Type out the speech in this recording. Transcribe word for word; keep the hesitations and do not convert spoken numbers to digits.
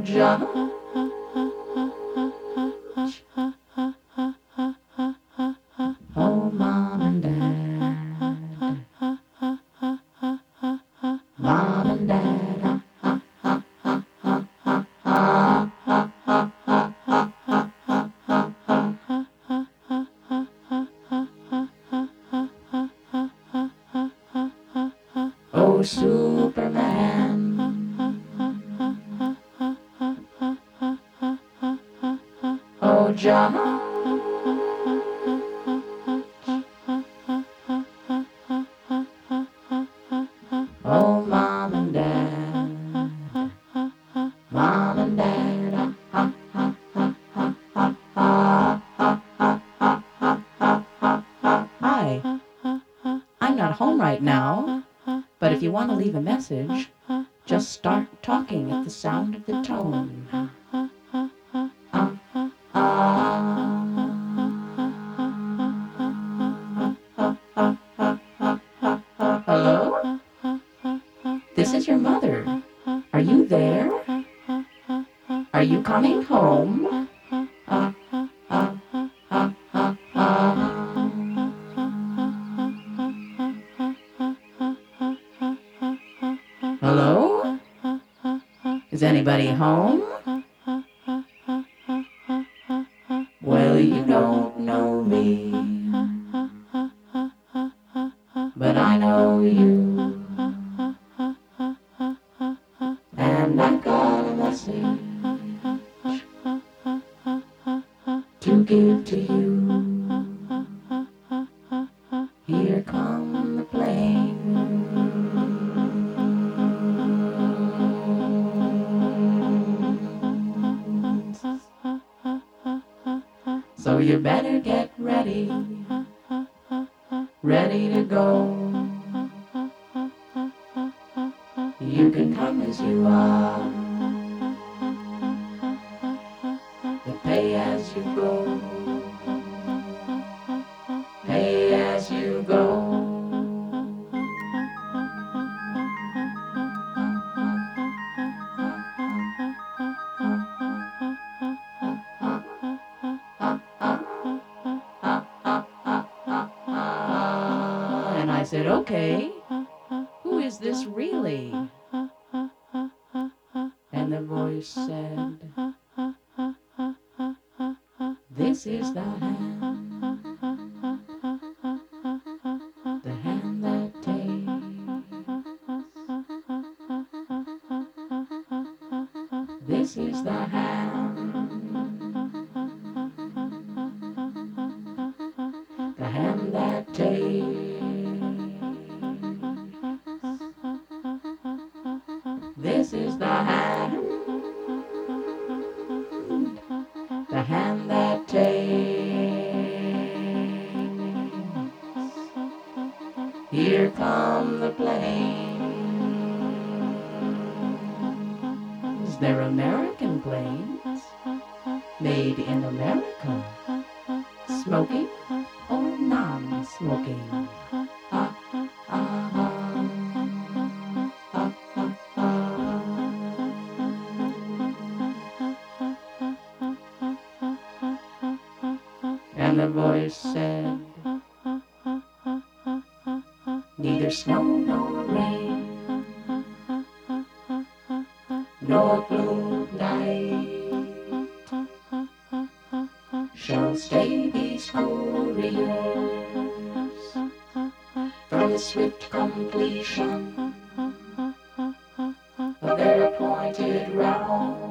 George. Oh, mom and dad. Mom and dad. Oh, Superman. Oh, John. Oh, mom and dad. Mom and dad. Hi. I'm not home right now, but if you want to leave a message, just start talking at the sound of the tone. Hello? This is your mother. Are you there? Are you coming home? Hello? Is anybody home? Well, you don't know me, but I know you. And I've got a message to give to you. Here come the planes. So you better get ready, ready to go. You can come as you are, but pay as you go. Pay as you go. And I said, okay, who is this really? And the voice said, this is the hand, the hand that takes. This is the hand, the hand that takes. This is the hand, the hand that takes. Here come the planes. They're American planes, made in America. Smoking or non-smoking? And the voice said, neither snow nor rain, nor blue night shall stay these couriers from the swift completion of their appointed route.